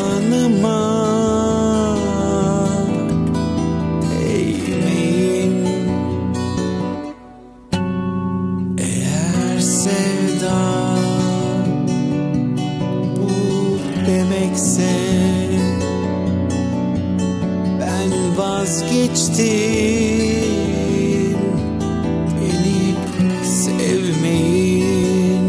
figanıma eğmeyin. Eğer sevda bu demekse ben vazgeçtim. Beni sevmeyin.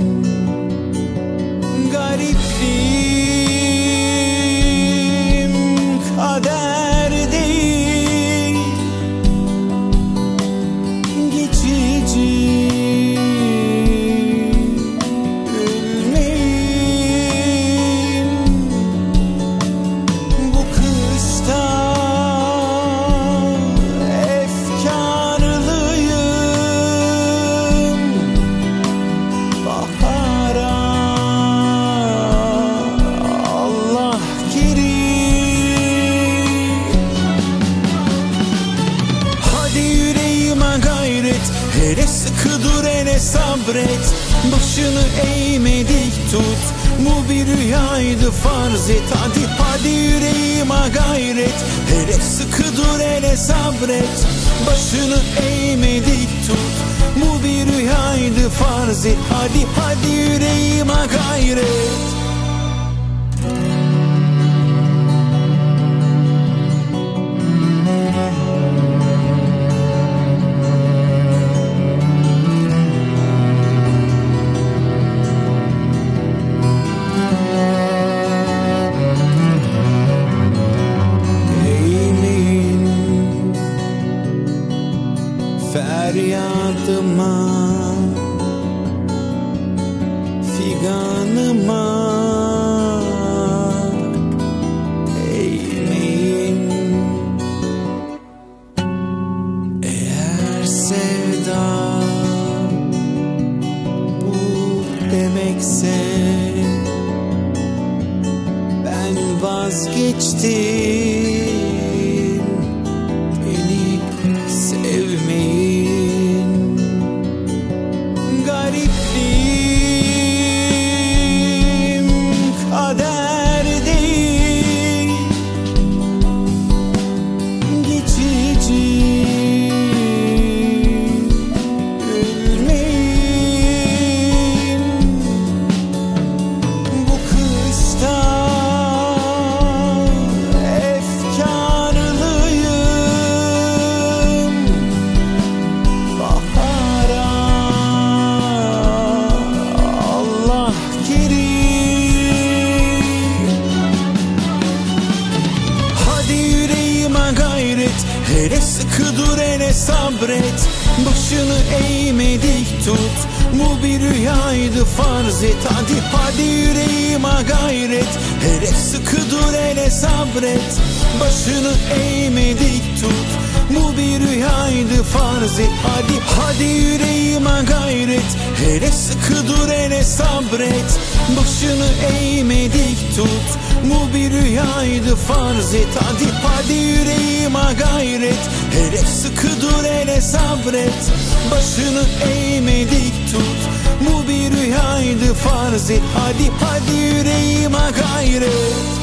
Garipliğim kader değil, geçici. Gülmeyin. Bu kışta efkarlıyım. Bahara Allah kerim. Hadi yüreğime gayret, hele sıkı dur hele sabret. Başını eğme dik tut, bu bir rüyaydı farz et. Hadi yüreğime gayret, hele sıkı dur hele sabret. Başını eğme dik tut, bu bir rüyaydı farz et. Hadi yüreğime gayret. Feryadıma, figanıma eğmeyin. Eğer sevda bu demekse ben vazgeçtim. Beni sevmeyin. Garipliğim kader değil, geçici. Gülmeyin. Bu kışta efkarlıyım. Bahara Allah kerim. Hadi yüreğime gayret, hele sıkı dur hele sabret. Başını eğme dik tut, bu bir rüyaydı farz et. Hadi yüreğime gayret, hele sıkı dur hele sabret. Başını eğme dik tut, bu bir rüyaydı farz et. Hadi yüreğime gayret, hele sıkı dur hele sabret. Başını eğme dik tut, bu bir rüyaydı farz et. Hadi yüreğime gayret, hele sıkı dur hele sabret. Başını eğme dik tut, bu bir rüyaydı farz et. Hadi yüreğime gayret.